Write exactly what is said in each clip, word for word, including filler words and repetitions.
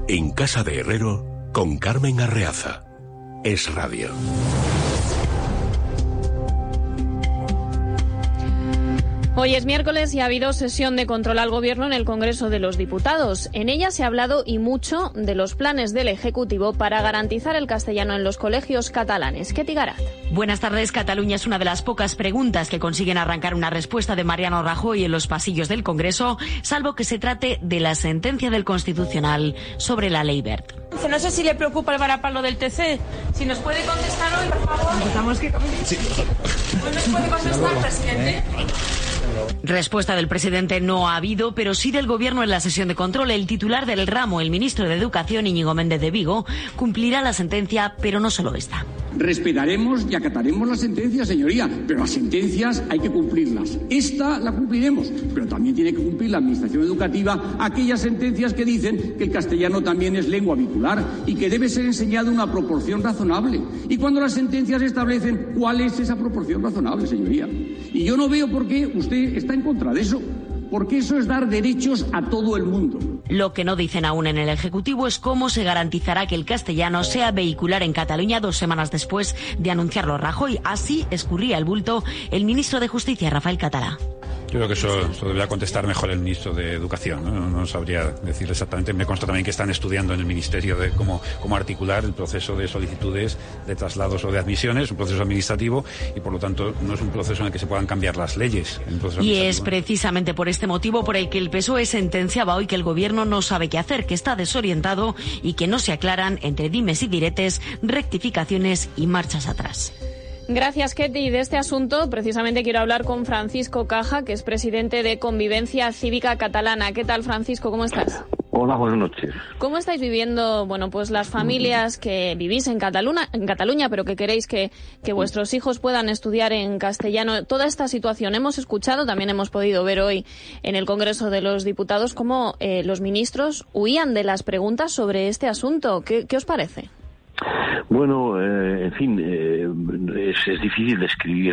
En Casa de Herrero, con Carmen Arreaza. Es Radio. Hoy es miércoles y ha habido sesión de control al Gobierno en el Congreso de los Diputados. En ella se ha hablado y mucho de los planes del Ejecutivo para garantizar el castellano en los colegios catalanes. Ketty Garat. Buenas tardes. Cataluña es una de las pocas preguntas que consiguen arrancar una respuesta de Mariano Rajoy en los pasillos del Congreso, salvo que se trate de la sentencia del Constitucional sobre la ley Wert. No sé si le preocupa el varapalo del T C. Si nos puede contestar hoy, por favor. Necesitamos que... Sí. ¿Hoy nos puede contestar, presidente? Respuesta del presidente no ha habido, pero sí del Gobierno en la sesión de control. El titular del ramo, el ministro de Educación, Íñigo Méndez de Vigo, cumplirá la sentencia, pero no solo esta. Respetaremos y acataremos las sentencias, señoría, pero las sentencias hay que cumplirlas. Esta la cumpliremos, pero también tiene que cumplir la Administración Educativa aquellas sentencias que dicen que el castellano también es lengua vehicular y que debe ser enseñado en una proporción razonable. Y cuando las sentencias establecen cuál es esa proporción razonable, señoría. Y yo no veo por qué usted está en contra de eso. Porque eso es dar derechos a todo el mundo. Lo que no dicen aún en el Ejecutivo es cómo se garantizará que el castellano sea vehicular en Cataluña dos semanas después de anunciarlo Rajoy. Así escurría el bulto el ministro de Justicia, Rafael Català. Yo creo que eso, eso debería contestar mejor el ministro de Educación, ¿no? No, no sabría decir exactamente. Me consta también que están estudiando en el Ministerio de cómo, cómo articular el proceso de solicitudes de traslados o de admisiones, un proceso administrativo, y por lo tanto no es un proceso en el que se puedan cambiar las leyes. Y es precisamente por este motivo por el que el P S O E sentenciaba hoy que el Gobierno no sabe qué hacer, que está desorientado y que no se aclaran entre dimes y diretes, rectificaciones y marchas atrás. Gracias, Ketty. De este asunto, precisamente quiero hablar con Francisco Caja, que es presidente de Convivencia Cívica Catalana. ¿Qué tal, Francisco? ¿Cómo estás? Hola, buenas noches. ¿Cómo estáis viviendo, bueno, pues las familias que vivís en Cataluña, en Cataluña, pero que queréis que, que vuestros hijos puedan estudiar en castellano? Toda esta situación hemos escuchado, también hemos podido ver hoy en el Congreso de los Diputados cómo eh, los ministros huían de las preguntas sobre este asunto. ¿Qué, qué os parece? Bueno, eh, en fin, eh, es, es difícil describir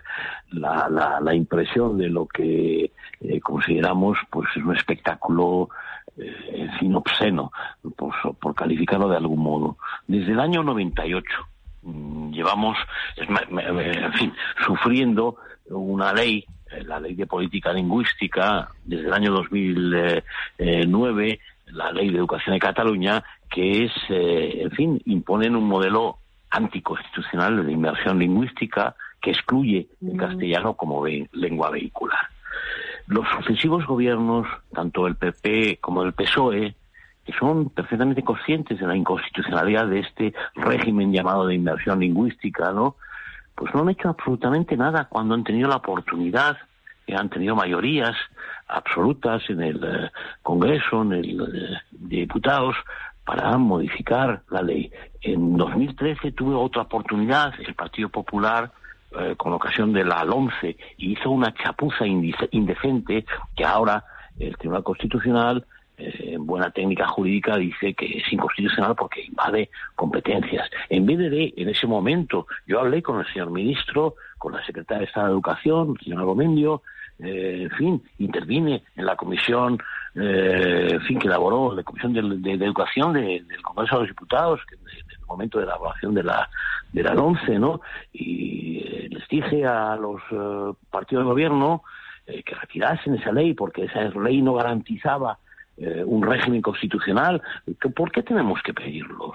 la, la, la impresión de lo que eh, consideramos pues es un espectáculo, eh, en fin, obsceno, por, por calificarlo de algún modo. Desde el año noventa y ocho mmm, llevamos, es, en fin, sufriendo una ley, la ley de política lingüística, desde el año dos mil nueve, la ley de educación de Cataluña, que es, eh, en fin, imponen un modelo anticonstitucional de inmersión lingüística que excluye el castellano como ve, lengua vehicular. Los sucesivos gobiernos, tanto el P P como el P S O E, que son perfectamente conscientes de la inconstitucionalidad de este régimen llamado de inmersión lingüística, ¿no?, pues no han hecho absolutamente nada cuando han tenido la oportunidad, que han tenido mayorías absolutas en el eh, Congreso, en el eh, de Diputados, para modificar la ley. En dos mil trece tuve otra oportunidad, el Partido Popular, eh, con ocasión de la LOMCE, hizo una chapuza indecente que ahora el Tribunal Constitucional, eh, en buena técnica jurídica, dice que es inconstitucional porque invade competencias. En vez de, en ese momento, yo hablé con el señor ministro, con la secretaria de Estado de Educación, el señor Gomendio, eh, en fin, intervine en la comisión, eh, en fin, que elaboró la Comisión de, de, de Educación de, del Congreso de los Diputados, que, de, en el momento de la elaboración de la de la LOMCE, ¿no? Y eh, les dije a los eh, partidos de gobierno eh, que retirasen esa ley, porque esa ley no garantizaba eh, un régimen constitucional. ¿Por qué tenemos que pedirlos?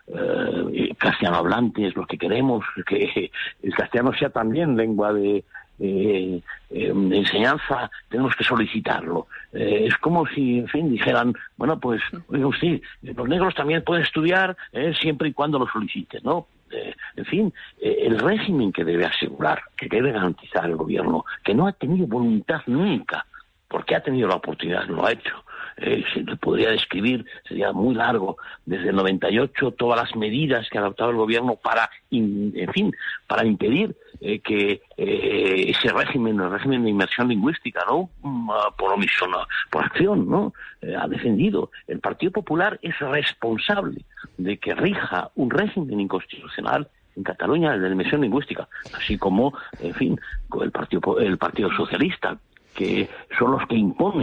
Eh, castellano hablantes, los que queremos que el castellano sea también lengua de Eh, eh, enseñanza, tenemos que solicitarlo. Eh, es como si, en fin, dijeran, bueno, pues, oiga usted, los negros también pueden estudiar eh, siempre y cuando lo soliciten, ¿no? Eh, en fin, eh, el régimen que debe asegurar, que debe garantizar el gobierno, que no ha tenido voluntad nunca, porque ha tenido la oportunidad, no lo ha hecho. Eh, se le podría describir, sería muy largo, desde el noventa y ocho, todas las medidas que ha adoptado el gobierno para, in, en fin, para impedir eh, que eh, ese régimen, el régimen de inmersión lingüística, ¿no?, por omisión, por acción, ¿no?, eh, ha defendido. El Partido Popular es responsable de que rija un régimen inconstitucional en Cataluña, el de la inmersión lingüística, así como, en fin, el Partido, el Partido Socialista, que son los que imponen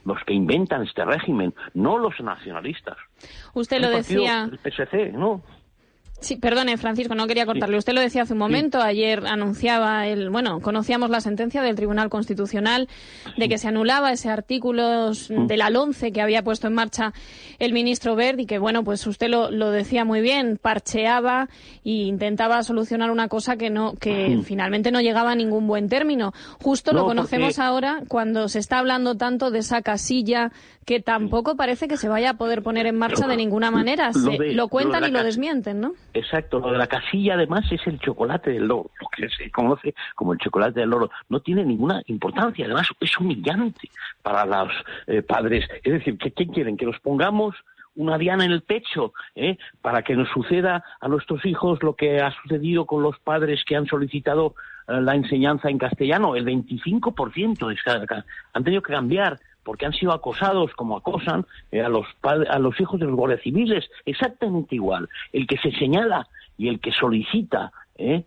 los que inventan este régimen, no los nacionalistas. Usted lo decía... El P S C, ¿no? Sí, perdone, Francisco, no quería cortarle. Sí. Usted lo decía hace un momento, sí. Ayer anunciaba, el, bueno, conocíamos la sentencia del Tribunal Constitucional de que se anulaba ese artículo de la LOMCE que había puesto en marcha el ministro Wert y que, bueno, pues usted lo, lo decía muy bien, parcheaba e intentaba solucionar una cosa que no que sí. finalmente no llegaba a ningún buen término. Justo no, lo conocemos porque... ahora cuando se está hablando tanto de esa casilla que tampoco parece que se vaya a poder poner en marcha de ninguna manera. Se, lo, de, lo cuentan lo y lo desmienten, ¿no? Exacto, lo de la casilla además es el chocolate del loro, lo que se conoce como el chocolate del loro. No tiene ninguna importancia, además es humillante para los eh, padres. Es decir, ¿qué, ¿qué quieren? ¿Que nos pongamos una diana en el pecho eh, para que nos suceda a nuestros hijos lo que ha sucedido con los padres que han solicitado eh, la enseñanza en castellano? El veinticinco por ciento es, han tenido que cambiar porque han sido acosados como acosan eh, a los a los hijos de los guardias civiles, exactamente igual. El que se señala y el que solicita eh,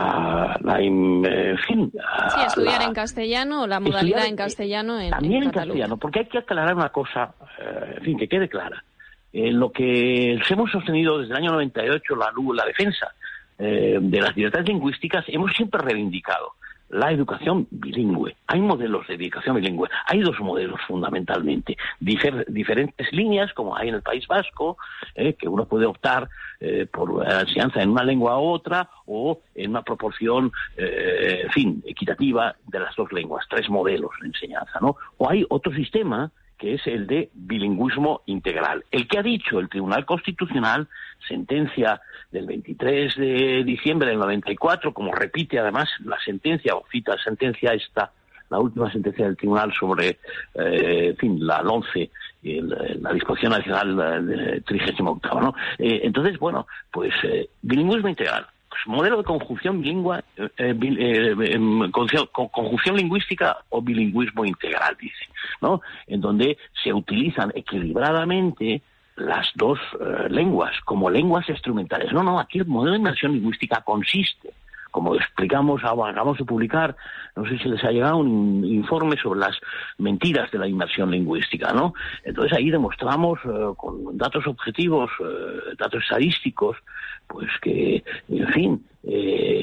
a la, en fin... A sí, estudiar la, en castellano, o la modalidad en castellano en También en, en castellano, porque hay que aclarar una cosa, eh, en fin, que quede clara. Eh, lo que hemos sostenido desde el año noventa y ocho, la, la defensa eh, de las libertades lingüísticas, hemos siempre reivindicado la educación bilingüe. Hay modelos de educación bilingüe. Hay dos modelos fundamentalmente. Difer, diferentes líneas, como hay en el País Vasco, eh, que uno puede optar eh, por la enseñanza en una lengua u otra o en una proporción, eh, en fin, equitativa de las dos lenguas. Tres modelos de enseñanza, ¿no? O hay otro sistema que es el de bilingüismo integral. El que ha dicho el Tribunal Constitucional, sentencia del veintitrés de diciembre del noventa y cuatro, como repite además la sentencia, o cita la sentencia esta, la última sentencia del Tribunal sobre, eh, en fin, la LOMCE, el, la Disposición Nacional trigésima octava, ¿no? Eh, entonces, bueno, pues eh, bilingüismo integral. Pues modelo de conjunción bilingüe, eh, eh, eh, conjunción, conjunción lingüística o bilingüismo integral, dice, ¿no? En donde se utilizan equilibradamente las dos eh, lenguas como lenguas instrumentales. No, no, aquí el modelo de inmersión lingüística consiste, como explicamos, acabamos de publicar, no sé si les ha llegado un informe sobre las mentiras de la inmersión lingüística, ¿no? Entonces ahí demostramos eh, con datos objetivos, eh, datos estadísticos, pues que, en fin, eh,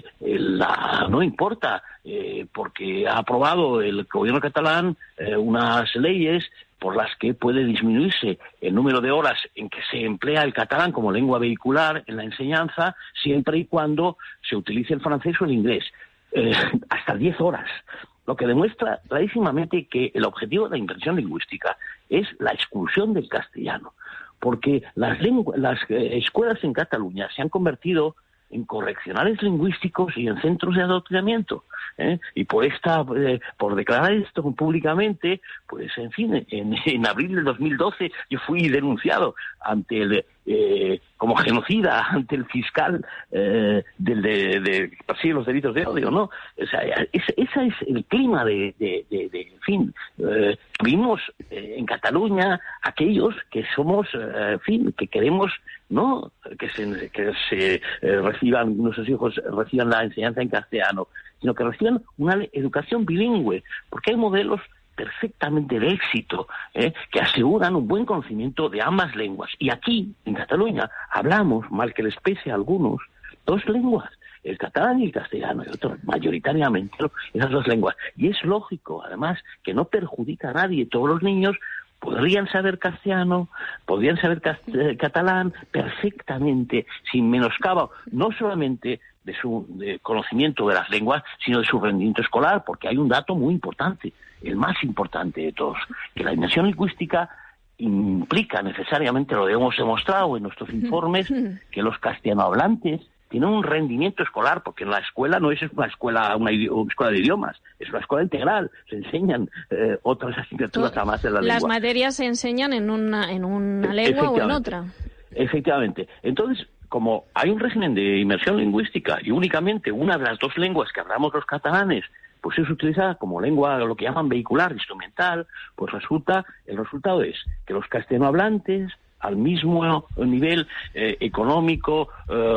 la, no importa, eh, porque ha aprobado el gobierno catalán eh, unas leyes por las que puede disminuirse el número de horas en que se emplea el catalán como lengua vehicular en la enseñanza, siempre y cuando se utilice el francés o el inglés, eh, hasta diez horas. Lo que demuestra clarísimamente que el objetivo de la inmersión lingüística es la exclusión del castellano, porque las, lengu- las eh, escuelas en Cataluña se han convertido en correccionales lingüísticos y en centros de adoctrinamiento, ¿eh? Y por esta, eh, por declarar esto públicamente, pues en fin, en, en abril del dos mil doce yo fui denunciado ante el eh, como genocida ante el fiscal eh, del de, de persigue los delitos de odio, ¿no? O sea, ese es el clima de, de, de, de en fin, eh, vimos eh, en Cataluña aquellos que somos, eh, en fin, que queremos, ¿no? Que se, que se eh, reciban, nuestros hijos reciban la enseñanza en castellano, sino que reciban una educación bilingüe, porque hay modelos perfectamente de éxito, ¿eh? que aseguran un buen conocimiento de ambas lenguas. Y aquí, en Cataluña, hablamos, mal que les pese a algunos, dos lenguas, el catalán y el castellano, y otros mayoritariamente, ¿no? Esas dos lenguas. Y es lógico, además, que no perjudica a nadie. Todos los niños podrían saber castellano, podrían saber cast- catalán perfectamente, sin menoscabo, no solamente de su de conocimiento de las lenguas, sino de su rendimiento escolar, porque hay un dato muy importante, el más importante de todos, que la inmersión lingüística implica necesariamente, lo hemos demostrado en nuestros informes, que los castellanohablantes tienen un rendimiento escolar, porque en la escuela no es una escuela una, una escuela de idiomas, es una escuela integral, se enseñan eh, otras asignaturas además de la lengua. Las materias se enseñan en una, en una lengua o en otra. Efectivamente. Entonces, como hay un régimen de inmersión lingüística y únicamente una de las dos lenguas que hablamos los catalanes pues es utilizada como lengua, lo que llaman vehicular, instrumental, pues resulta, el resultado es que los castellanohablantes, al mismo nivel eh, económico,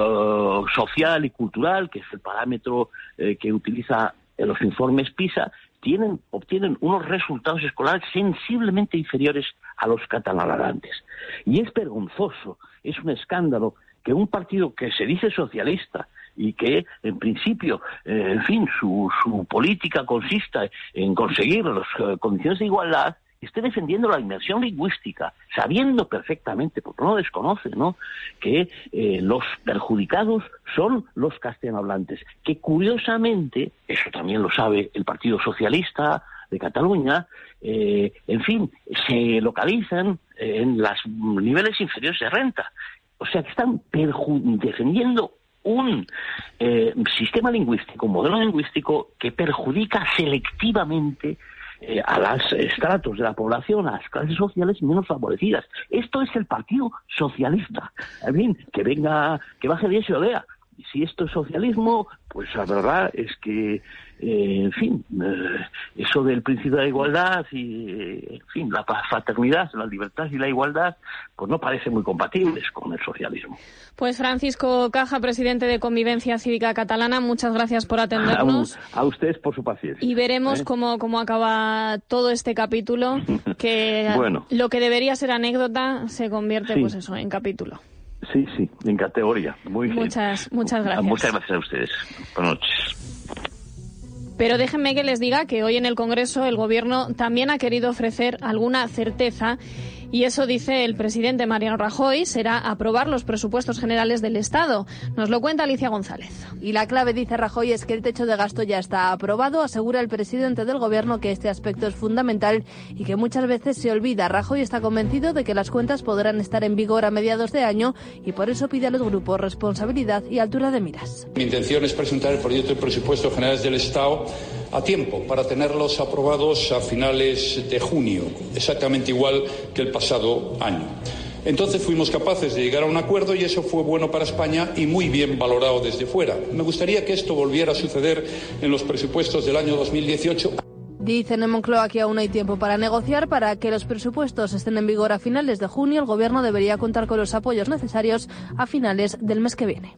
eh, social y cultural, que es el parámetro eh, que utiliza en los informes PISA, tienen, obtienen unos resultados escolares sensiblemente inferiores a los catalanohablantes. Y es vergonzoso, es un escándalo que un partido que se dice socialista y que, en principio, eh, en fin, su, su política consista en conseguir las uh, condiciones de igualdad, esté defendiendo la inmersión lingüística, sabiendo perfectamente, porque no desconoce, ¿no?, que eh, los perjudicados son los castellanohablantes, que curiosamente, eso también lo sabe el Partido Socialista de Cataluña, eh, en fin, se localizan en los niveles inferiores de renta. O sea, que están perju- defendiendo un eh, sistema lingüístico, un modelo lingüístico que perjudica selectivamente eh, a los estratos de la población, a las clases sociales menos favorecidas. Esto es el Partido Socialista. En fin, que venga, que baje de eso y lo vea. Si esto es socialismo, pues la verdad es que, eh, en fin, eh, eso del principio de la igualdad y, eh, en fin, la fraternidad, la libertad y la igualdad, pues no parecen muy compatibles con el socialismo. Pues Francisco Caja, presidente de Convivencia Cívica Catalana, muchas gracias por atendernos. A, a ustedes por su paciencia. Y veremos ¿eh? cómo, cómo acaba todo este capítulo, que bueno. Lo que debería ser anécdota se convierte, sí. pues eso, en capítulo. Sí, sí, en categoría. Muy bien. Muchas, muchas gracias. Muchas gracias a ustedes. Buenas noches. Pero déjenme que les diga que hoy en el Congreso el Gobierno también ha querido ofrecer alguna certeza. Y eso, dice el presidente Mariano Rajoy, será aprobar los presupuestos generales del Estado. Nos lo cuenta Alicia González. Y la clave, dice Rajoy, es que el techo de gasto ya está aprobado. Asegura el presidente del Gobierno que este aspecto es fundamental y que muchas veces se olvida. Rajoy está convencido de que las cuentas podrán estar en vigor a mediados de año y por eso pide a los grupos responsabilidad y altura de miras. Mi intención es presentar el proyecto de presupuestos generales del Estado a tiempo para tenerlos aprobados a finales de junio, exactamente igual que el pasado año. Entonces fuimos capaces de llegar a un acuerdo y eso fue bueno para España y muy bien valorado desde fuera. Me gustaría que esto volviera a suceder en los presupuestos del año dos mil dieciocho. Dicen en Moncloa que aún hay tiempo para negociar. Para que los presupuestos estén en vigor a finales de junio, el Gobierno debería contar con los apoyos necesarios a finales del mes que viene.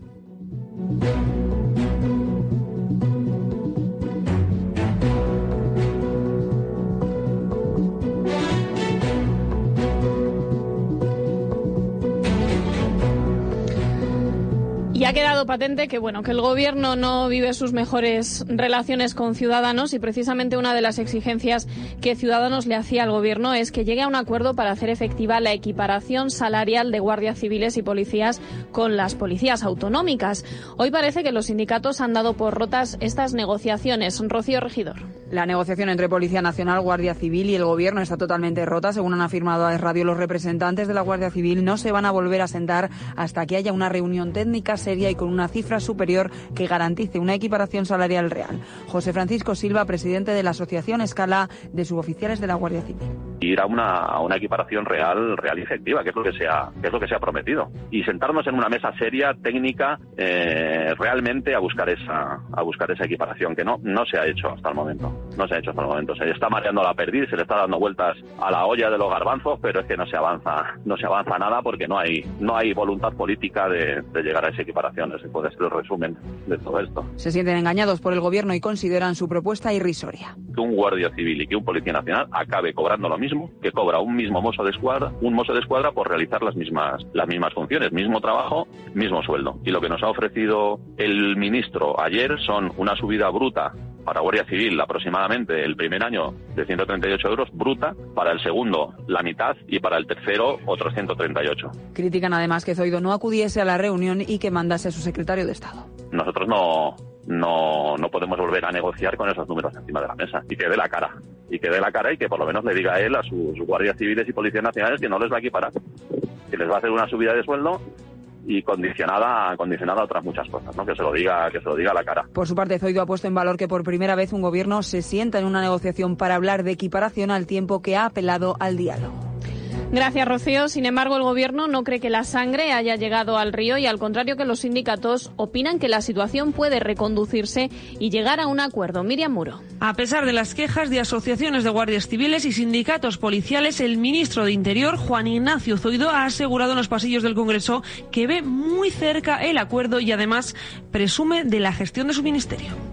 Y ha quedado patente que, bueno, que el Gobierno no vive sus mejores relaciones con Ciudadanos y precisamente una de las exigencias que Ciudadanos le hacía al Gobierno es que llegue a un acuerdo para hacer efectiva la equiparación salarial de guardias civiles y policías con las policías autonómicas. Hoy parece que los sindicatos han dado por rotas estas negociaciones. Rocío Regidor. La negociación entre Policía Nacional, Guardia Civil y el Gobierno está totalmente rota. Según han afirmado a Es Radio los representantes de la Guardia Civil, no se van a volver a sentar hasta que haya una reunión técnica seria y con una cifra superior que garantice una equiparación salarial real. José Francisco Silva, presidente de la Asociación Escala de Suboficiales de la Guardia Civil. Ir a una, a una equiparación real, real y efectiva, que es lo que se ha, que es lo que se ha prometido, y sentarnos en una mesa seria, técnica, eh, realmente a buscar esa, a buscar esa equiparación, que no, no se ha hecho hasta el momento. No se ha hecho hasta el momento. Se está mareando la perdiz, se le está dando vueltas a la olla de los garbanzos, pero es que no se avanza, no se avanza nada porque no hay, no hay voluntad política de, de llegar a esa equiparación. Ese puede ser el resumen de todo esto. Se sienten engañados por el Gobierno y consideran su propuesta irrisoria. Que un guardia civil y que un policía nacional acabe cobrando lo mismo que cobra un mismo mozo de escuadra, un mozo de escuadra por realizar las mismas, las mismas funciones, mismo trabajo, mismo sueldo. Y lo que nos ha ofrecido el ministro ayer son una subida bruta para Guardia Civil aproximadamente el primer año de ciento treinta y ocho euros bruta, para el segundo la mitad y para el tercero otros ciento treinta y ocho. Critican además que Zoido no acudiese a la reunión y que mandase a su secretario de Estado. Nosotros no, no, no podemos volver a negociar con esos números encima de la mesa y que dé la cara. Y que dé la cara y que por lo menos le diga a él, a sus guardias civiles y policías nacionales, que no les va a equiparar, que les va a hacer una subida de sueldo y condicionada, condicionada a otras muchas cosas, ¿no? Que se lo diga, que se lo diga a la cara. Por su parte, Zoido ha puesto en valor que por primera vez un gobierno se sienta en una negociación para hablar de equiparación, al tiempo que ha apelado al diálogo. Gracias, Rocío. Sin embargo, el Gobierno no cree que la sangre haya llegado al río y, al contrario que los sindicatos, opinan que la situación puede reconducirse y llegar a un acuerdo. Miriam Muro. A pesar de las quejas de asociaciones de guardias civiles y sindicatos policiales, el ministro de Interior, Juan Ignacio Zoido, ha asegurado en los pasillos del Congreso que ve muy cerca el acuerdo y además presume de la gestión de su ministerio.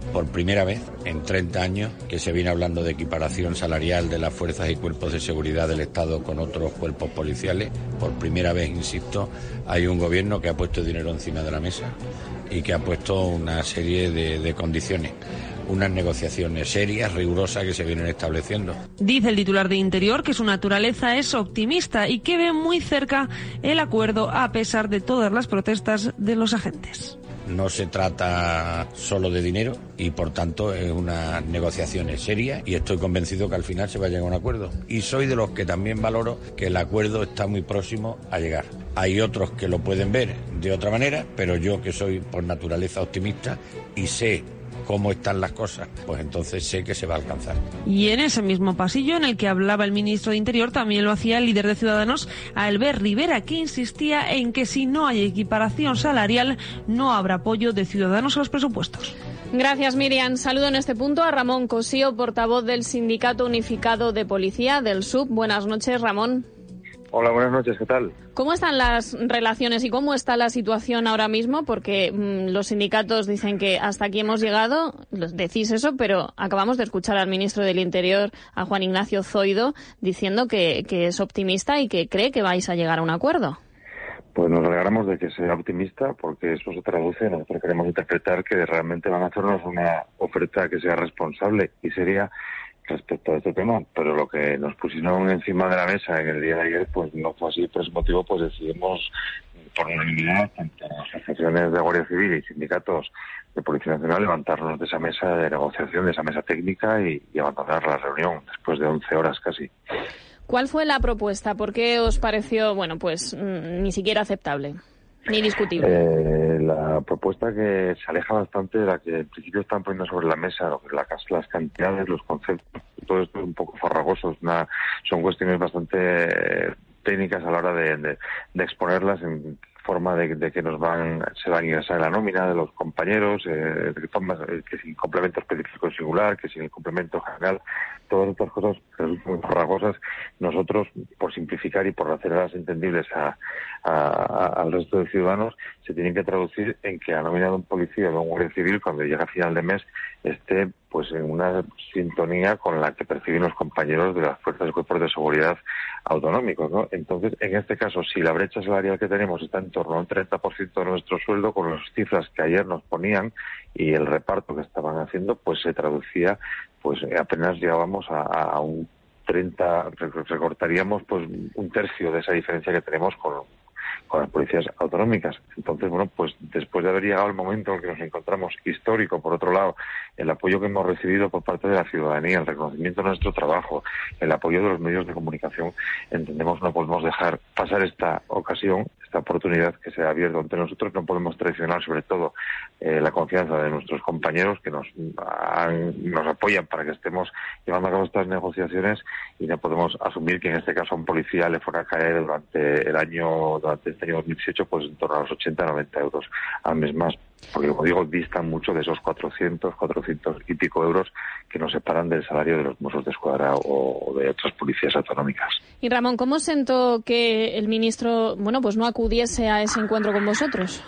por primera vez en treinta años que se viene hablando de equiparación salarial de las fuerzas y cuerpos de seguridad del Estado con otros cuerpos policiales. Por primera vez, insisto, hay un gobierno que ha puesto dinero encima de la mesa y que ha puesto una serie de, de condiciones. Unas negociaciones serias, rigurosas, que se vienen estableciendo. Dice el titular de Interior que su naturaleza es optimista y que ve muy cerca el acuerdo a pesar de todas las protestas de los agentes. No se trata solo de dinero y, por tanto, es unas negociaciones serias y estoy convencido que al final se va a llegar a un acuerdo. Y soy de los que también valoro que el acuerdo está muy próximo a llegar. Hay otros que lo pueden ver de otra manera, pero yo, que soy por naturaleza optimista y sé cómo están las cosas, pues entonces sé que se va a alcanzar. Y en ese mismo pasillo en el que hablaba el ministro de Interior también lo hacía el líder de Ciudadanos, Albert Rivera, que insistía en que si no hay equiparación salarial no habrá apoyo de Ciudadanos a los presupuestos. Gracias, Miriam. Saludo en este punto a Ramón Cosío, portavoz del Sindicato Unificado de Policía, del S U B. Buenas noches, Ramón. Hola, buenas noches, ¿qué tal? ¿Cómo están las relaciones y cómo está la situación ahora mismo? Porque mmm, los sindicatos dicen que hasta aquí hemos llegado, decís eso, pero acabamos de escuchar al ministro del Interior, a Juan Ignacio Zoido, diciendo que, que es optimista y que cree que vais a llegar a un acuerdo. Pues nos alegramos de que sea optimista, porque eso se traduce, nosotros queremos interpretar que realmente van a hacernos una oferta que sea responsable y seria respecto a este tema, pero lo que nos pusieron encima de la mesa en el día de ayer pues no fue así. Por ese motivo pues decidimos por unanimidad, tanto asociaciones de Guardia Civil y sindicatos de Policía Nacional, levantarnos de esa mesa de negociación, de esa mesa técnica y, y abandonar la reunión después de once horas casi. ¿Cuál fue la propuesta? ¿Por qué os pareció, bueno, pues mmm, ni siquiera aceptable? Ni discutible. Eh, la propuesta que se aleja bastante de la que en principio están poniendo sobre la mesa, lo que la, las cantidades, los conceptos, todo esto es un poco farragoso, es una, son cuestiones bastante técnicas a la hora de, de, de exponerlas en forma de, de que nos van se van a ingresar en la nómina de los compañeros, eh, que, tomas, eh, que sin complemento específico singular, que sin el complemento general, todas estas cosas muy farragosas. Nosotros, por simplificar y por hacerlas entendibles a, a, a, al resto de ciudadanos, se tienen que traducir en que la nómina de un policía o de un guardia civil, cuando llega a final de mes, esté pues en una sintonía con la que perciben los compañeros de las fuerzas y cuerpos de seguridad autonómicos, ¿no? Entonces, en este caso, si la brecha salarial que tenemos está en torno a un treinta por ciento de nuestro sueldo, con las cifras que ayer nos ponían y el reparto que estaban haciendo, pues se traducía, pues apenas llegábamos a, a un treinta, recortaríamos pues un tercio de esa diferencia que tenemos con con las policías autonómicas. Entonces, bueno, pues después de haber llegado el momento en el que nos encontramos, histórico, por otro lado, el apoyo que hemos recibido por parte de la ciudadanía, el reconocimiento de nuestro trabajo, el apoyo de los medios de comunicación, entendemos no podemos dejar pasar esta ocasión, esta oportunidad que se ha abierto ante nosotros. No podemos traicionar, sobre todo, eh, la confianza de nuestros compañeros que nos, han, nos apoyan para que estemos llevando a cabo estas negociaciones, y no podemos asumir que en este caso a un policía le fuera a caer durante el año, durante este año dos mil dieciocho, pues en torno a los ochenta a noventa euros al mes más, porque, como digo, distan mucho de esos cuatrocientos, cuatrocientos y pico euros que nos separan del salario de los Mossos de Escuadra o de otras policías autonómicas. Y Ramón, ¿cómo sentó que el ministro, bueno, pues no acudiese a ese encuentro con vosotros?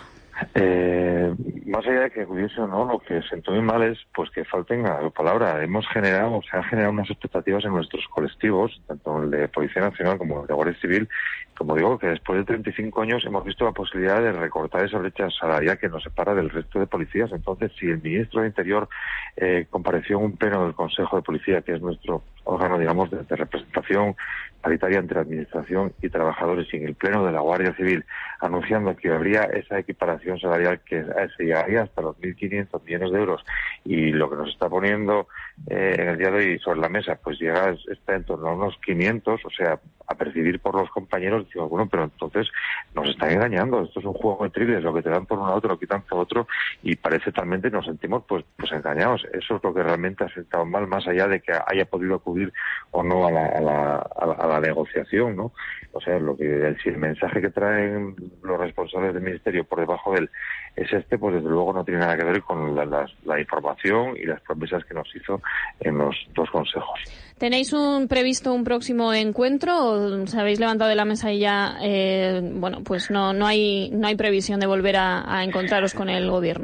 Eh, más allá de que acudiese o no, lo que sentó muy mal es pues que falten a la palabra. Hemos generado, se han generado unas expectativas en nuestros colectivos, tanto el de Policía Nacional como el de Guardia Civil. Como digo, que después de treinta y cinco años hemos visto la posibilidad de recortar esa brecha salarial que nos separa del resto de policías. Entonces, si el ministro de Interior eh, compareció en un pleno del Consejo de Policía, que es nuestro órgano, digamos, de, de representación paritaria entre administración y trabajadores, y en el pleno de la Guardia Civil, anunciando que habría esa equiparación salarial que se llegaría hasta los mil quinientos millones de euros, y lo que nos está poniendo eh, en el día de hoy sobre la mesa, pues llega, está en torno a unos quinientos, o sea, a percibir por los compañeros, digo, bueno, pero entonces nos están engañando, esto es un juego de triles, lo que te dan por un lado te lo quitan por otro, y parece talmente nos sentimos pues pues engañados. Eso es lo que realmente ha sentado mal, más allá de que haya podido acudir o no a la, a la, a la, a la negociación, ¿no? O sea, lo que el, si el mensaje que traen los responsables del ministerio por debajo de él es este, pues desde luego no tiene nada que ver con la, la, la información y las promesas que nos hizo en los dos consejos. ¿Tenéis un previsto un próximo encuentro o os habéis levantado de la mesa y ya, eh, bueno, pues no no hay no hay previsión de volver a, a encontraros con el gobierno?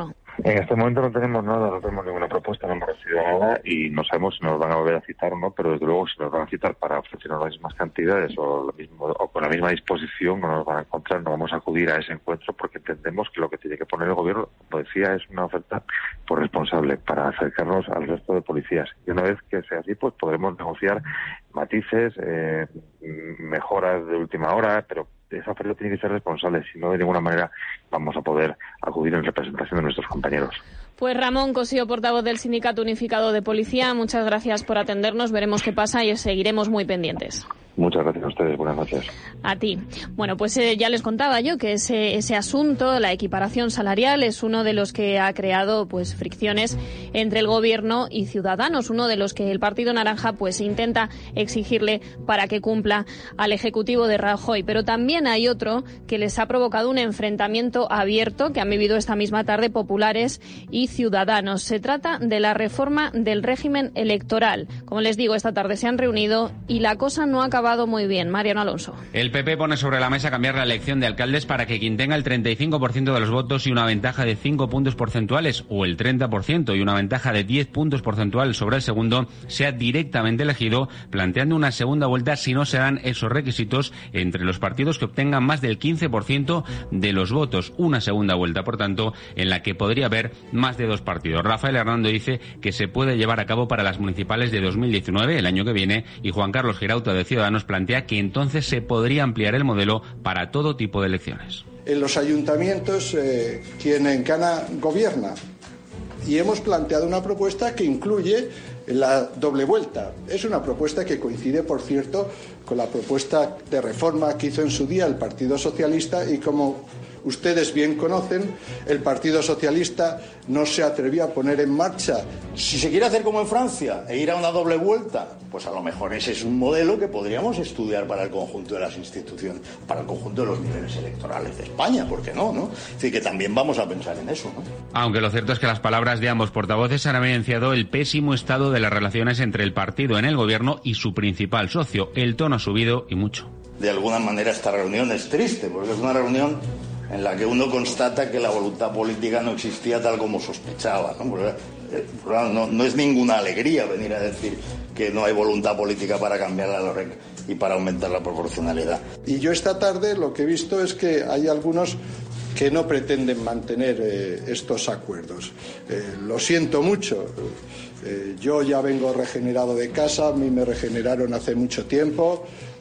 En este momento no tenemos nada, no tenemos ninguna propuesta, no hemos recibido nada y no sabemos si nos van a volver a citar o no, pero desde luego si nos van a citar para ofrecernos las mismas cantidades o, lo mismo, o con la misma disposición no nos van a encontrar, no vamos a acudir a ese encuentro porque entendemos que lo que tiene que poner el gobierno, como decía, es una oferta por responsable para acercarnos al resto de policías. Y una vez que sea así, pues podremos negociar matices, eh, mejoras de última hora, pero esa oferta tiene que ser responsable, si no de ninguna manera vamos a poder acudir en representación de nuestros compañeros. Pues Ramón Cosío, portavoz del Sindicato Unificado de Policía, muchas gracias por atendernos, veremos qué pasa y seguiremos muy pendientes. Muchas gracias a ustedes, buenas noches. A ti. Bueno, pues eh, ya les contaba yo que ese, ese asunto, la equiparación salarial, es uno de los que ha creado pues fricciones entre el Gobierno y Ciudadanos, uno de los que el Partido Naranja pues intenta exigirle para que cumpla al Ejecutivo de Rajoy. Pero también hay otro que les ha provocado un enfrentamiento abierto que han vivido esta misma tarde populares y Ciudadanos. Se trata de la reforma del régimen electoral. Como les digo, esta tarde se han reunido y la cosa no ha acabado muy bien. Mariano Alonso. El P P pone sobre la mesa cambiar la elección de alcaldes para que quien tenga el treinta y cinco por ciento de los votos y una ventaja de cinco puntos porcentuales o el treinta por ciento y una ventaja de diez puntos porcentuales sobre el segundo sea directamente elegido, planteando una segunda vuelta si no se dan esos requisitos entre los partidos que obtengan más del quince por ciento de los votos. Una segunda vuelta, por tanto, en la que podría haber más de dos partidos. Rafael Hernando dice que se puede llevar a cabo para las municipales de dos mil diecinueve, el año que viene, y Juan Carlos Girauta de Ciudadanos plantea que entonces se podría ampliar el modelo para todo tipo de elecciones. En los ayuntamientos, eh, quien en Cana gobierna. Y hemos planteado una propuesta que incluye la doble vuelta. Es una propuesta que coincide, por cierto, con la propuesta de reforma que hizo en su día el Partido Socialista y, como ustedes bien conocen, el Partido Socialista no se atrevió a poner en marcha. Si se quiere hacer como en Francia e ir a una doble vuelta, pues a lo mejor ese es un modelo que podríamos estudiar para el conjunto de las instituciones, para el conjunto de los niveles electorales de España, ¿por qué no? ¿no? Es decir, que también vamos a pensar en eso, ¿no? Aunque lo cierto es que las palabras de ambos portavoces han evidenciado el pésimo estado de las relaciones entre el partido en el gobierno y su principal socio. El tono ha subido y mucho. De alguna manera esta reunión es triste, porque es una reunión en la que uno constata que la voluntad política no existía tal como sospechaba, ¿no? Porque, eh, no, no es ninguna alegría venir a decir que no hay voluntad política para cambiar la LOREC y para aumentar la proporcionalidad. Y yo esta tarde lo que he visto es que hay algunos que no pretenden mantener eh, estos acuerdos. Eh, lo siento mucho. Eh, yo ya vengo regenerado de casa, a mí me regeneraron hace mucho tiempo.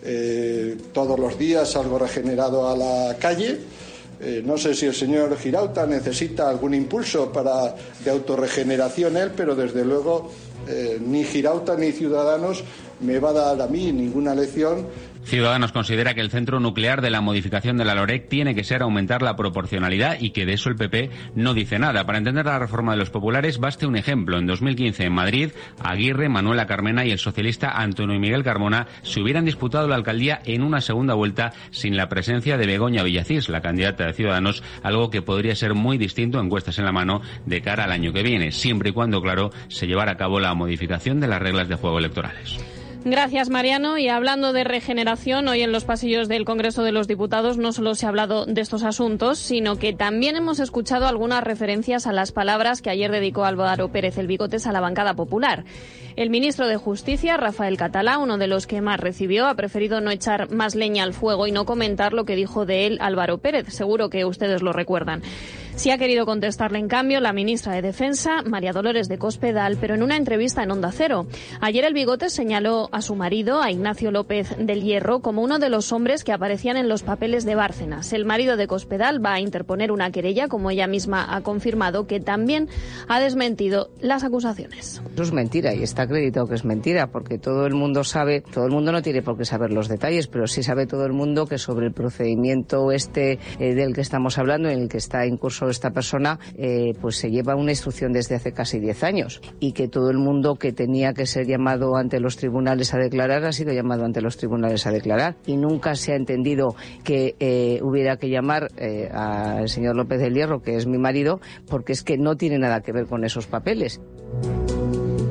Eh, todos los días salgo regenerado a la calle. Eh, no sé si el señor Girauta necesita algún impulso para de autorregeneración él, pero desde luego eh, ni Girauta ni Ciudadanos me va a dar a mí ninguna lección. Ciudadanos considera que el centro nuclear de la modificación de la LOREC tiene que ser aumentar la proporcionalidad y que de eso el P P no dice nada. Para entender la reforma de los populares baste un ejemplo. En dos mil quince en Madrid, Aguirre, Manuela Carmena y el socialista Antonio Miguel Carmona se hubieran disputado la alcaldía en una segunda vuelta sin la presencia de Begoña Villacís, la candidata de Ciudadanos, algo que podría ser muy distinto, encuestas en la mano, de cara al año que viene, siempre y cuando, claro, se llevara a cabo la modificación de las reglas de juego electorales. Gracias, Mariano. Y hablando de regeneración, hoy en los pasillos del Congreso de los Diputados no solo se ha hablado de estos asuntos, sino que también hemos escuchado algunas referencias a las palabras que ayer dedicó Álvaro Pérez el Bigotes a la bancada popular. El ministro de Justicia, Rafael Catalá, uno de los que más recibió, ha preferido no echar más leña al fuego y no comentar lo que dijo de él Álvaro Pérez. Seguro que ustedes lo recuerdan. Sí ha querido contestarle, en cambio, la ministra de Defensa, María Dolores de Cospedal, pero en una entrevista en Onda Cero. Ayer el Bigotes señaló a su marido, a Ignacio López del Hierro, como uno de los hombres que aparecían en los papeles de Bárcenas. El marido de Cospedal va a interponer una querella, como ella misma ha confirmado, que también ha desmentido las acusaciones. Eso es mentira y está acreditado que es mentira, porque todo el mundo sabe, todo el mundo no tiene por qué saber los detalles, pero sí sabe todo el mundo que sobre el procedimiento este eh, del que estamos hablando, en el que está en curso esta persona, eh, pues se lleva una instrucción desde hace casi diez años y que todo el mundo que tenía que ser llamado ante los tribunales a declarar ha sido llamado ante los tribunales a declarar y nunca se ha entendido que eh, hubiera que llamar eh, al señor López del Hierro, que es mi marido, porque es que no tiene nada que ver con esos papeles.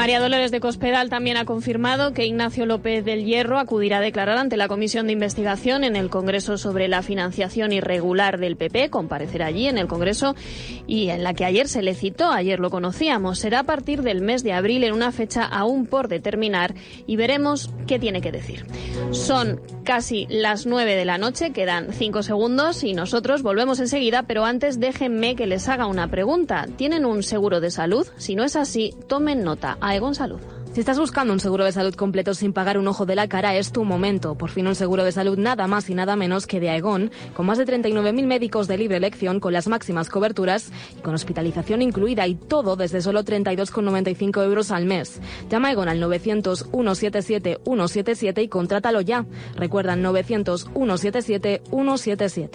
María Dolores de Cospedal también ha confirmado que Ignacio López del Hierro acudirá a declarar ante la Comisión de Investigación en el Congreso sobre la financiación irregular del P P, comparecerá allí en el Congreso y en la que ayer se le citó, ayer lo conocíamos. Será a partir del mes de abril en una fecha aún por determinar y veremos qué tiene que decir. Son casi las nueve de la noche, quedan cinco segundos y nosotros volvemos enseguida, pero antes déjenme que les haga una pregunta. ¿Tienen un seguro de salud? Si no es así, tomen nota. Aegon Salud. Si estás buscando un seguro de salud completo sin pagar un ojo de la cara, es tu momento. Por fin un seguro de salud nada más y nada menos que de Aegon, con más de treinta y nueve mil médicos de libre elección, con las máximas coberturas y con hospitalización incluida, y todo desde solo treinta y dos con noventa y cinco euros al mes. Llama a Aegon al novecientos, ciento setenta y siete, ciento setenta y siete y contrátalo ya. Recuerda, novecientos, ciento setenta y siete, ciento setenta y siete.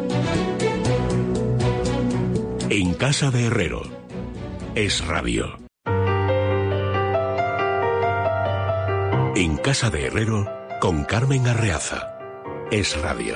En casa de Herrero. Es radio. En casa de Herrero, con Carmen Arreaza. Es radio.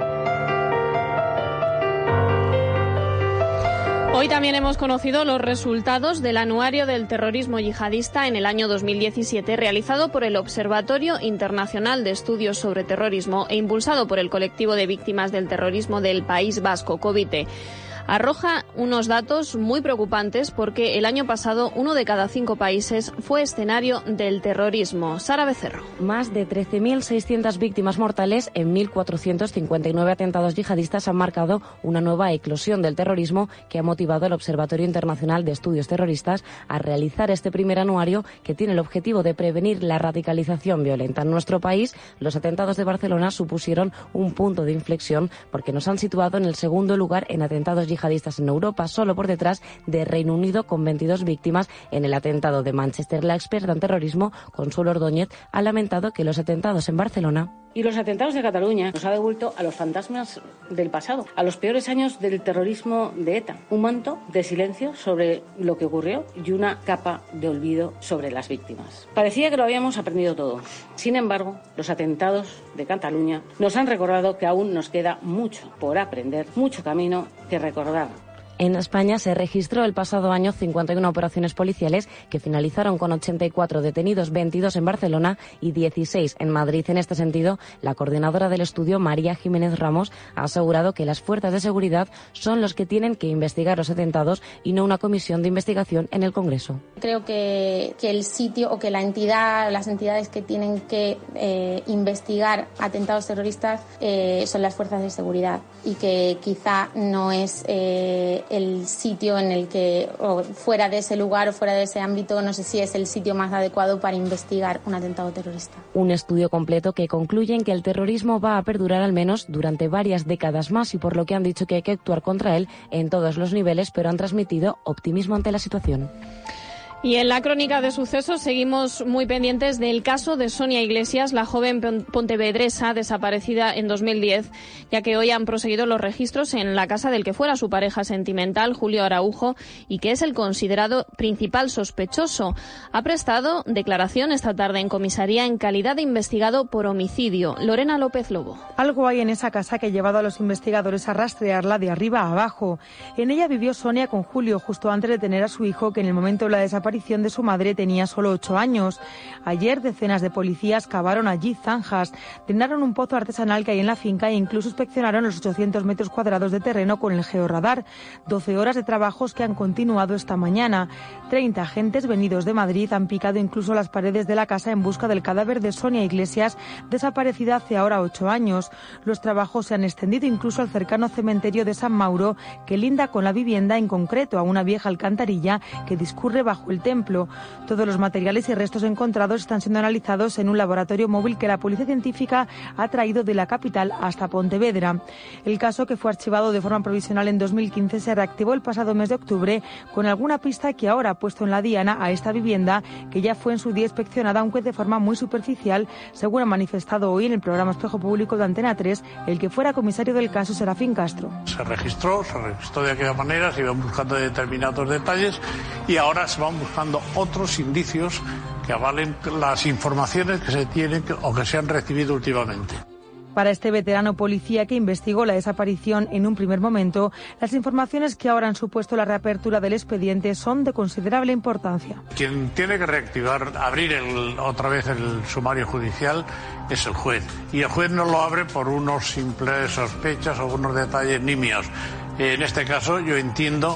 Hoy también hemos conocido los resultados del Anuario del Terrorismo Yihadista en el año dos mil diecisiete, realizado por el Observatorio Internacional de Estudios sobre Terrorismo e impulsado por el colectivo de víctimas del terrorismo del País Vasco, COVITE. Arroja unos datos muy preocupantes porque el año pasado uno de cada cinco países fue escenario del terrorismo. Sara Becerro. Más de trece mil seiscientas víctimas mortales en mil cuatrocientos cincuenta y nueve atentados yihadistas han marcado una nueva eclosión del terrorismo que ha motivado al Observatorio Internacional de Estudios Terroristas a realizar este primer anuario que tiene el objetivo de prevenir la radicalización violenta. En nuestro país, los atentados de Barcelona supusieron un punto de inflexión porque nos han situado en el segundo lugar en atentados yihadistas en Europa, solo por detrás de Reino Unido, con veintidós víctimas en el atentado de Manchester. La experta en terrorismo, Consuelo Ordóñez, ha lamentado que los atentados en Barcelona y los atentados de Cataluña nos ha devuelto a los fantasmas del pasado, a los peores años del terrorismo de ETA. Un manto de silencio sobre lo que ocurrió y una capa de olvido sobre las víctimas. Parecía que lo habíamos aprendido todo. Sin embargo, los atentados de Cataluña nos han recordado que aún nos queda mucho por aprender, mucho camino que recordar. En España se registró el pasado año cincuenta y una operaciones policiales que finalizaron con ochenta y cuatro detenidos, veintidós en Barcelona y dieciséis en Madrid. En este sentido, la coordinadora del estudio, María Jiménez Ramos, ha asegurado que las fuerzas de seguridad son los que tienen que investigar los atentados y no una comisión de investigación en el Congreso. Creo que, que el sitio o que la entidad, las entidades que tienen que eh, investigar atentados terroristas eh, son las fuerzas de seguridad y que quizá no es eh, el sitio en el que, o fuera de ese lugar o fuera de ese ámbito, no sé si es el sitio más adecuado para investigar un atentado terrorista. Un estudio completo que concluye en que el terrorismo va a perdurar al menos durante varias décadas más y por lo que han dicho que hay que actuar contra él en todos los niveles, pero han transmitido optimismo ante la situación. Y en la crónica de sucesos seguimos muy pendientes del caso de Sonia Iglesias, la joven pontevedresa desaparecida en dos mil diez, ya que hoy han proseguido los registros en la casa del que fuera su pareja sentimental, Julio Araujo, y que es el considerado principal sospechoso. Ha prestado declaración esta tarde en comisaría en calidad de investigado por homicidio. Lorena López Lobo. Algo hay en esa casa que ha llevado a los investigadores a rastrearla de arriba a abajo. En ella vivió Sonia con Julio justo antes de tener a su hijo, que en el momento de la desaparición de su madre tenía solo ocho años. Ayer decenas de policías cavaron allí zanjas, drenaron un pozo artesanal que hay en la finca e incluso inspeccionaron los ochocientos metros cuadrados de terreno con el georradar. doce horas de trabajos que han continuado esta mañana. treinta agentes venidos de Madrid han picado incluso las paredes de la casa en busca del cadáver de Sonia Iglesias, desaparecida hace ahora ocho años. Los trabajos se han extendido incluso al cercano cementerio de San Mauro, que linda con la vivienda, en concreto a una vieja alcantarilla que discurre bajo el templo. Todos los materiales y restos encontrados están siendo analizados en un laboratorio móvil que la Policía Científica ha traído de la capital hasta Pontevedra. El caso, que fue archivado de forma provisional en dos mil quince, se reactivó el pasado mes de octubre con alguna pista que ahora ha puesto en la diana a esta vivienda, que ya fue en su día inspeccionada, aunque de forma muy superficial, según ha manifestado hoy en el programa Espejo Público de Antena tres el que fuera comisario del caso, Serafín Castro. Se registró, se registró de aquella manera, se iban buscando determinados detalles y ahora se van buscando otros indicios que avalen las informaciones que se tienen o que se han recibido últimamente. Para este veterano policía que investigó la desaparición en un primer momento, las informaciones que ahora han supuesto la reapertura del expediente son de considerable importancia. Quien tiene que reactivar, abrir el, otra vez el sumario judicial es el juez. Y el juez no lo abre por unos simples sospechas o unos detalles nimios. En este caso yo entiendo,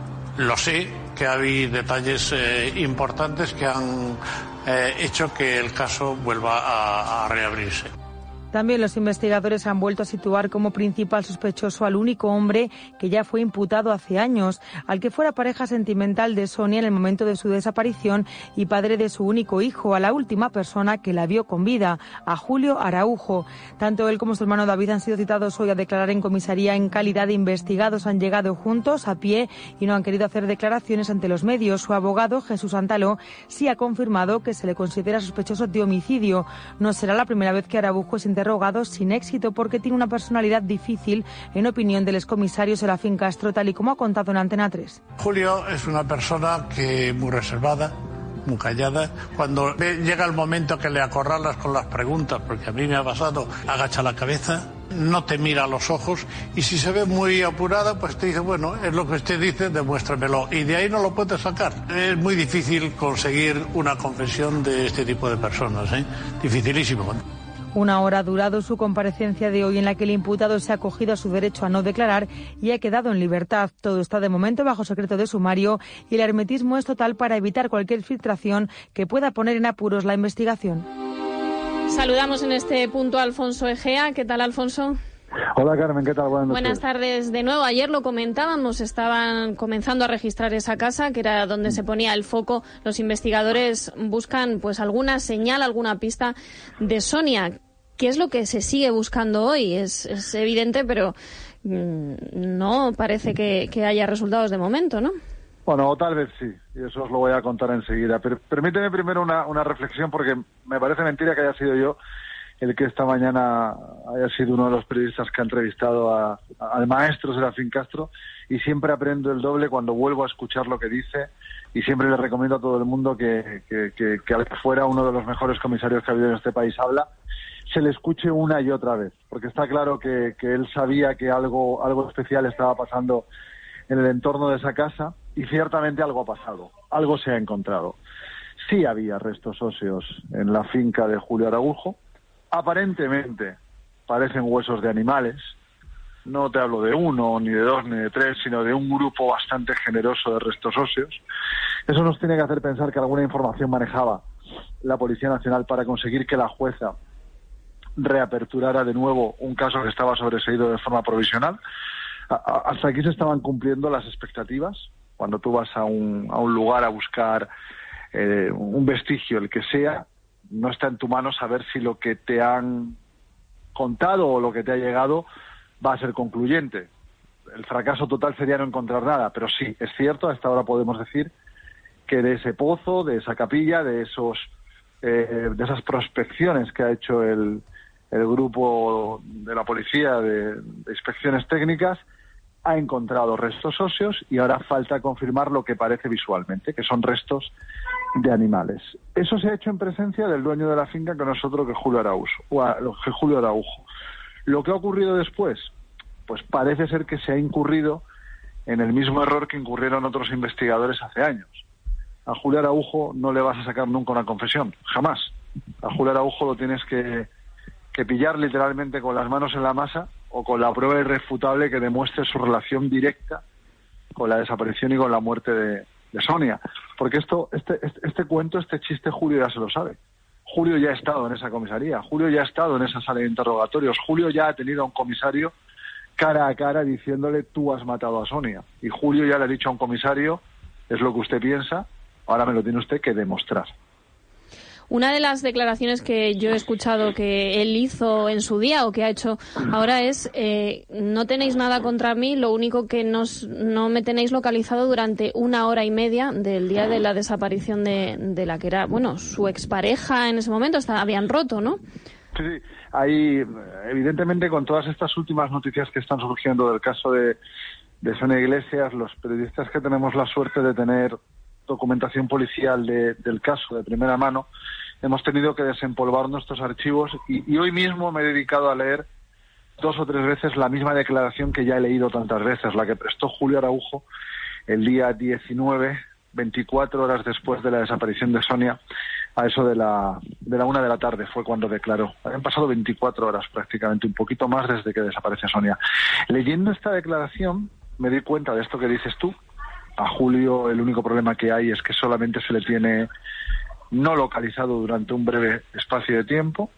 lo sé, que hay detalles eh, importantes que han eh, hecho que el caso vuelva a, a reabrirse. También los investigadores han vuelto a situar como principal sospechoso al único hombre que ya fue imputado hace años, al que fuera pareja sentimental de Sonia en el momento de su desaparición y padre de su único hijo, a la última persona que la vio con vida, a Julio Araujo. Tanto él como su hermano David han sido citados hoy a declarar en comisaría en calidad de investigados. Han llegado juntos, a pie, y no han querido hacer declaraciones ante los medios. Su abogado, Jesús Antaló, sí ha confirmado que se le considera sospechoso de homicidio. No será la primera vez que Araujo es interrogado sin éxito porque tiene una personalidad difícil, en opinión del excomisario Serafín Castro, tal y como ha contado en Antena tres. Julio es una persona que muy reservada, muy callada. Cuando llega el momento que le acorralas con las preguntas, porque a mí me ha pasado, agacha la cabeza, no te mira a los ojos, y si se ve muy apurada, pues te dice, bueno, es lo que usted dice, demuéstramelo, y de ahí no lo puedes sacar. Es muy difícil conseguir una confesión de este tipo de personas, ¿eh? Dificilísimo. Una hora ha durado su comparecencia de hoy, en la que el imputado se ha acogido a su derecho a no declarar y ha quedado en libertad. Todo está de momento bajo secreto de sumario y el hermetismo es total para evitar cualquier filtración que pueda poner en apuros la investigación. Saludamos en este punto a Alfonso Egea. ¿Qué tal, Alfonso? Hola, Carmen, ¿qué tal? Buenas noches. Buenas tardes de nuevo. Ayer lo comentábamos, estaban comenzando a registrar esa casa, que era donde se ponía el foco. Los investigadores buscan pues alguna señal, alguna pista de Sonia. ¿Qué es lo que se sigue buscando hoy? Es, es evidente, pero mmm, no parece que, que haya resultados de momento, ¿no? Bueno, o tal vez sí, y eso os lo voy a contar enseguida. Pero permíteme primero una, una reflexión, porque me parece mentira que haya sido yo el que esta mañana haya sido uno de los periodistas que ha entrevistado a, a, al maestro Serafín Castro, y siempre aprendo el doble cuando vuelvo a escuchar lo que dice, y siempre le recomiendo a todo el mundo que, que, que, que al que fuera uno de los mejores comisarios que ha habido en este país habla, se le escuche una y otra vez, porque está claro que, que él sabía que algo, algo especial estaba pasando en el entorno de esa casa, y ciertamente algo ha pasado, algo se ha encontrado. Sí había restos óseos en la finca de Julio Araujo, aparentemente parecen huesos de animales, no te hablo de uno, ni de dos, ni de tres, sino de un grupo bastante generoso de restos óseos. Eso nos tiene que hacer pensar que alguna información manejaba la Policía Nacional para conseguir que la jueza reaperturara de nuevo un caso que estaba sobreseído de forma provisional. A, a, hasta aquí se estaban cumpliendo las expectativas. Cuando tú vas a un, a un lugar a buscar eh, un vestigio, el que sea, no está en tu mano saber si lo que te han contado o lo que te ha llegado va a ser concluyente. El fracaso total sería no encontrar nada, pero sí, es cierto, a esta hora podemos decir que de ese pozo, de esa capilla, de esos eh, de esas prospecciones que ha hecho el el grupo de la policía de, de inspecciones técnicas, ha encontrado restos óseos, y ahora falta confirmar lo que parece visualmente, que son restos de animales. Eso se ha hecho en presencia del dueño de la finca, que no es otro que Julio Araujo. Que Julio Araujo. Lo que ha ocurrido después, pues parece ser que se ha incurrido en el mismo error que incurrieron otros investigadores hace años. A Julio Araujo no le vas a sacar nunca una confesión, jamás. A Julio Araujo lo tienes que que pillar literalmente con las manos en la masa, o con la prueba irrefutable que demuestre su relación directa con la desaparición y con la muerte de, de Sonia. Porque esto, este, este, este cuento, este chiste, Julio ya se lo sabe. Julio ya ha estado en esa comisaría, Julio ya ha estado en esa sala de interrogatorios, Julio ya ha tenido a un comisario cara a cara diciéndole: tú has matado a Sonia. Y Julio ya le ha dicho a un comisario: es lo que usted piensa, ahora me lo tiene usted que demostrar. Una de las declaraciones que yo he escuchado que él hizo en su día, o que ha hecho ahora, es eh, no tenéis nada contra mí, lo único que nos, no me tenéis localizado durante una hora y media del día de la desaparición de, de la que era, bueno, su expareja en ese momento. Hasta habían roto, ¿no? Sí, sí. Hay, evidentemente, con todas estas últimas noticias que están surgiendo del caso de, de Sonia Iglesias, los periodistas que tenemos la suerte de tener documentación policial de, del caso de primera mano, hemos tenido que desempolvar nuestros archivos y, y hoy mismo me he dedicado a leer dos o tres veces la misma declaración que ya he leído tantas veces, la que prestó Julio Araujo el día diecinueve, veinticuatro horas después de la desaparición de Sonia, a eso de la de la una de la tarde fue cuando declaró. Habían pasado veinticuatro horas prácticamente, un poquito más desde que desaparece Sonia. Leyendo esta declaración me di cuenta de esto que dices tú. A Julio el único problema que hay es que solamente se le tiene no localizado durante un breve espacio de tiempo.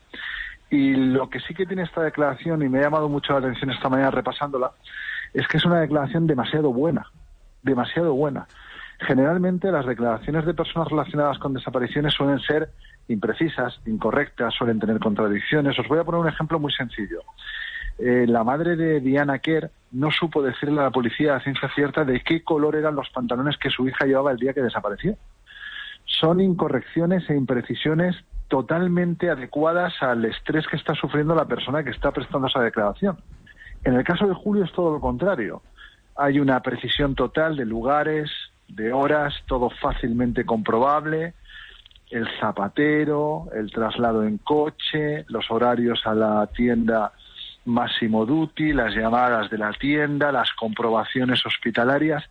Y lo que sí que tiene esta declaración, y me ha llamado mucho la atención esta mañana repasándola, es que es una declaración demasiado buena, demasiado buena. Generalmente las declaraciones de personas relacionadas con desapariciones suelen ser imprecisas, incorrectas, suelen tener contradicciones. Os voy a poner un ejemplo muy sencillo. Eh, la madre de Diana Quer no supo decirle a la policía a ciencia cierta de qué color eran los pantalones que su hija llevaba el día que desapareció. Son incorrecciones e imprecisiones totalmente adecuadas al estrés que está sufriendo la persona que está prestando esa declaración. En el caso de Julio es todo lo contrario. Hay una precisión total de lugares, de horas, todo fácilmente comprobable, el zapatero, el traslado en coche, los horarios a la tienda Massimo Dutti, las llamadas de la tienda, las comprobaciones hospitalarias.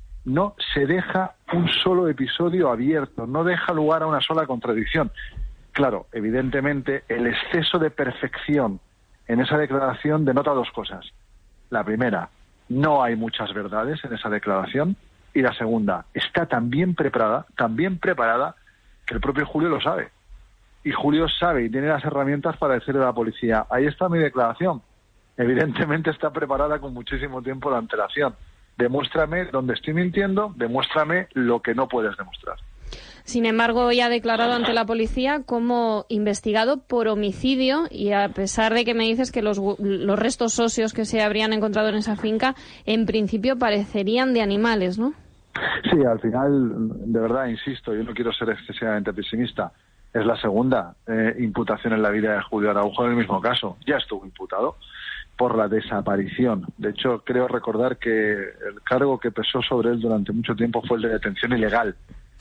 No se deja un solo episodio abierto, no deja lugar a una sola contradicción. Claro, evidentemente, el exceso de perfección en esa declaración denota dos cosas. La primera, no hay muchas verdades en esa declaración. Y la segunda, está tan bien preparada, tan bien preparada, que el propio Julio lo sabe. Y Julio sabe y tiene las herramientas para decirle a la policía, ahí está mi declaración. Evidentemente está preparada con muchísimo tiempo de antelación. Demuéstrame dónde estoy mintiendo, demuéstrame lo que no puedes demostrar. Sin embargo, hoy ha declarado ante la policía como investigado por homicidio y a pesar de que me dices que los, los restos óseos que se habrían encontrado en esa finca en principio parecerían de animales, ¿no? Sí, al final, de verdad, insisto, yo no quiero ser excesivamente pesimista. Es la segunda eh, imputación en la vida de Julio Araujo en el mismo caso. Ya estuvo imputado por la desaparición. De hecho, creo recordar que el cargo que pesó sobre él durante mucho tiempo fue el de detención ilegal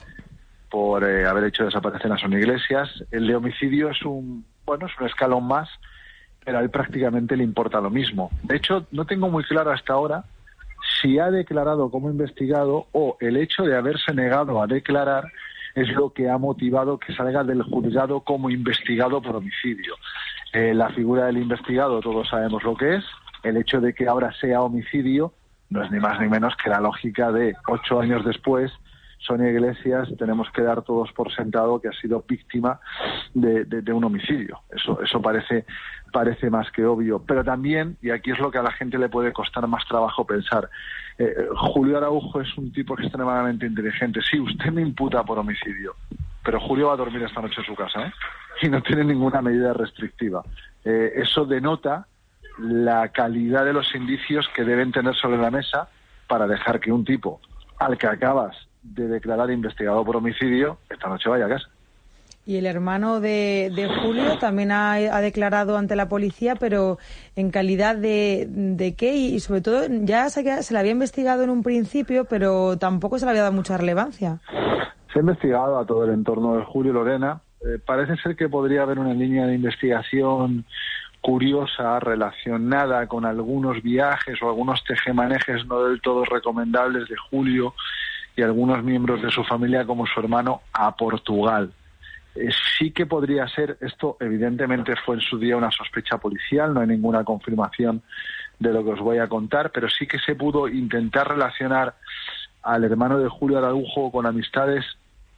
por eh, haber hecho desaparecer a Sonia Iglesias. El de homicidio es un, bueno, es un escalón más, pero a él prácticamente le importa lo mismo. De hecho, no tengo muy claro hasta ahora si ha declarado como investigado o el hecho de haberse negado a declarar es lo que ha motivado que salga del juzgado como investigado por homicidio. Eh, la figura del investigado todos sabemos lo que es. El hecho de que ahora sea homicidio no es ni más ni menos que la lógica de ocho años después, Sonia Iglesias, tenemos que dar todos por sentado que ha sido víctima de, de, de un homicidio. Eso, eso parece, parece más que obvio. Pero también, y aquí es lo que a la gente le puede costar más trabajo pensar, eh, Julio Araujo es un tipo extremadamente inteligente. Sí, usted me imputa por homicidio, pero Julio va a dormir esta noche en su casa, ¿eh? Y no tiene ninguna medida restrictiva. Eh, eso denota la calidad de los indicios que deben tener sobre la mesa para dejar que un tipo al que acabas de declarar investigado por homicidio esta noche vaya a casa. Y el hermano de, de Julio también ha, ha declarado ante la policía, pero en calidad de, de qué, y, y sobre todo ya se, se le había investigado en un principio, pero tampoco se le había dado mucha relevancia. Se ha investigado a todo el entorno de Julio y Lorena. Eh, parece ser que podría haber una línea de investigación curiosa relacionada con algunos viajes o algunos tejemanejes no del todo recomendables de Julio y algunos miembros de su familia como su hermano a Portugal. Eh, sí que podría ser, esto evidentemente fue en su día una sospecha policial, no hay ninguna confirmación de lo que os voy a contar, pero sí que se pudo intentar relacionar al hermano de Julio Araujo con amistades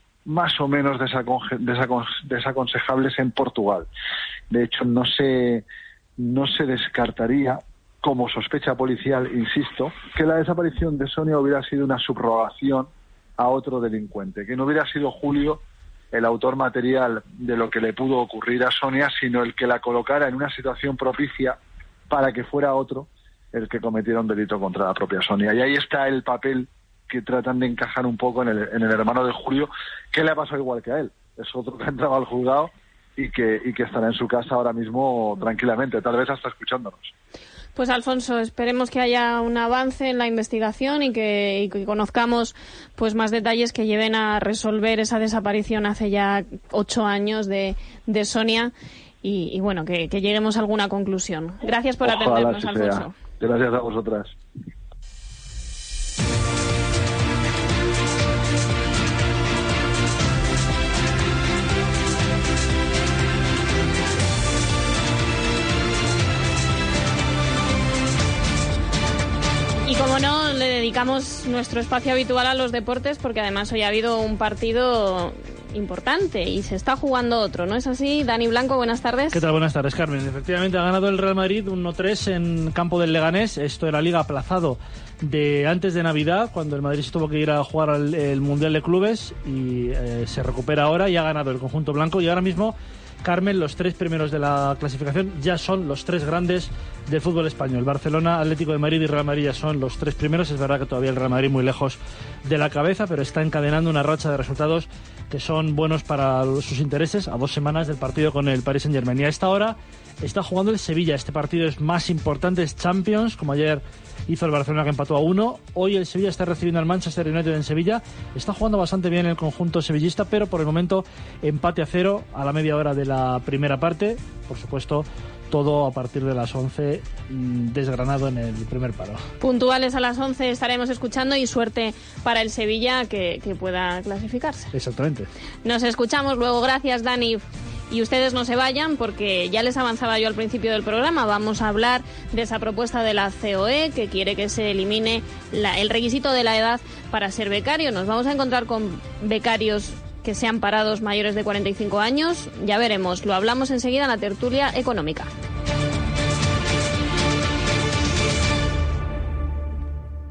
más o menos desacon- desacon- desaconsejables en Portugal. De hecho, no se, no se descartaría como sospecha policial, insisto, que la desaparición de Sonia hubiera sido una subrogación a otro delincuente, que no hubiera sido Julio el autor material de lo que le pudo ocurrir a Sonia, sino el que la colocara en una situación propicia para que fuera otro el que cometiera un delito contra la propia Sonia. Y ahí está el papel que tratan de encajar un poco en el, en el hermano de Julio, que le ha pasado igual que a él. Es otro que ha entrado al juzgado y que, y que estará en su casa ahora mismo tranquilamente, tal vez hasta escuchándonos. Pues Alfonso, esperemos que haya un avance en la investigación y que, y que conozcamos pues más detalles que lleven a resolver esa desaparición hace ya ocho años de, de Sonia y, y bueno, que, que lleguemos a alguna conclusión. Gracias por Ojalá atendernos, sea. Alfonso. Gracias a vosotras. Y como no, le dedicamos nuestro espacio habitual a los deportes porque además hoy ha habido un partido importante y se está jugando otro, ¿no es así? Dani Blanco, buenas tardes. ¿Qué tal? Buenas tardes, Carmen. Efectivamente ha ganado el Real Madrid uno tres en campo del Leganés. Esto de la Liga aplazado de antes de Navidad, cuando el Madrid se tuvo que ir a jugar al el Mundial de Clubes y eh, se recupera ahora y ha ganado el conjunto blanco y ahora mismo, Carmen, los tres primeros de la clasificación ya son los tres grandes del fútbol español. Barcelona, Atlético de Madrid y Real Madrid ya son los tres primeros. Es verdad que todavía el Real Madrid muy lejos de la cabeza, pero está encadenando una racha de resultados que son buenos para sus intereses a dos semanas del partido con el Paris Saint-Germain. Y a esta hora está jugando el Sevilla. Este partido es más importante, es Champions, como ayer hizo el Barcelona que empató a uno. Hoy el Sevilla está recibiendo al Manchester United en Sevilla. Está jugando bastante bien el conjunto sevillista, pero por el momento empate a cero a la media hora de la primera parte. Por supuesto, todo a partir de las once, desgranado en el primer palo. Puntuales a las once estaremos escuchando y suerte para el Sevilla que, que pueda clasificarse. Exactamente. Nos escuchamos luego. Gracias, Dani. Y ustedes no se vayan porque ya les avanzaba yo al principio del programa. Vamos a hablar de esa propuesta de la C O E que quiere que se elimine la, el requisito de la edad para ser becario. Nos vamos a encontrar con becarios que sean parados mayores de cuarenta y cinco años. Ya veremos. Lo hablamos enseguida en la tertulia económica.